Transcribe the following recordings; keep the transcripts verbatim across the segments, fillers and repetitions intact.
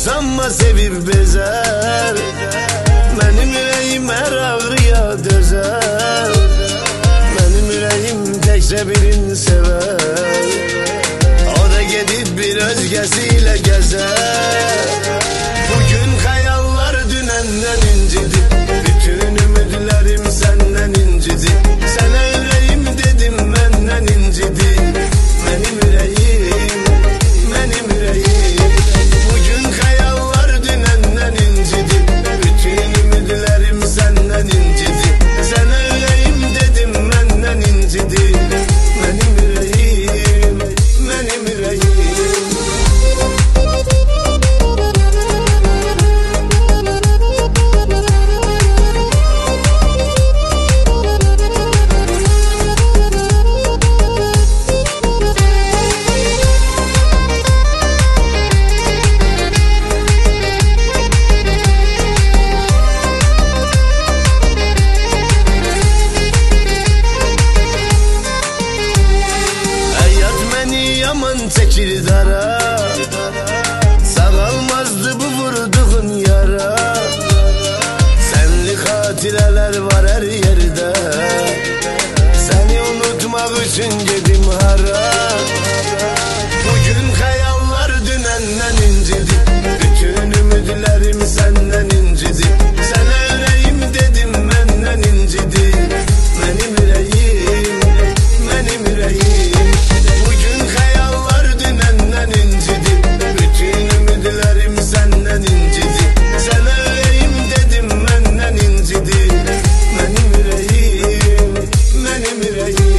sanma sevip bezer. Benim yüreğim her ağrıya dözer. Benim yüreğim tekse birini sever. O da gidip bir özgesiyle gezer. Bugün hayallar dünenden incidi. Bütün ümitlerim senden incidi. Sana yüreğim dedim benden incidi. Benim yüreğim, benim yüreğim. Bugün hayallar dünenden incidi. Bütün ümitlerim senden incidi. Sana yüreğim dedim benden incidi. Benim yüreğim, benim yüreğim. Yaman çekil dara, sağalmazdı bu vurduğun yara. Senli hatireler var her yerde. Seni unutmak için gidim hara. Bugün hayallar dünenden incidi. Bütün ümitlerim senden incidi. Sana yüreğim dedim benden incidi. Benim yüreğim, benim yüreğim. Bugün hayallar dünenden incidi. Bütün ümitlerim senden incidi. Sana yüreğim dedim benden incidi. Benim yüreğim, benim yüreğim.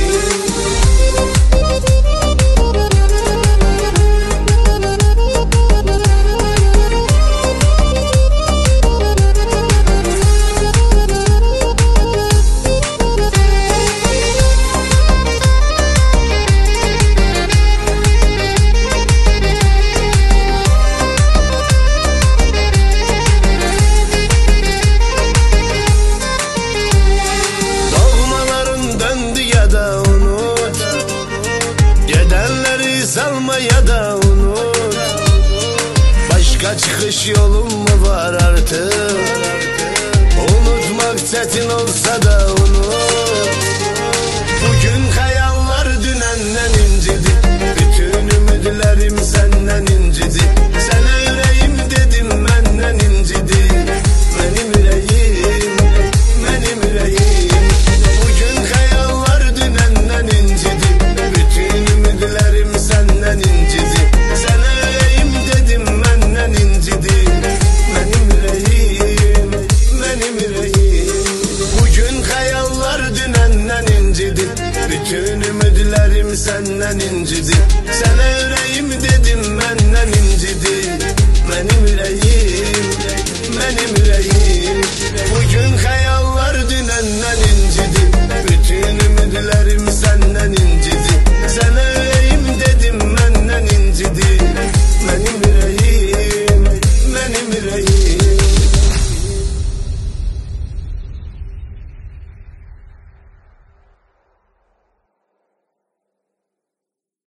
Salma ya da unut. Başka çıkış yolum mu var artık? Unutmak çetin olsa da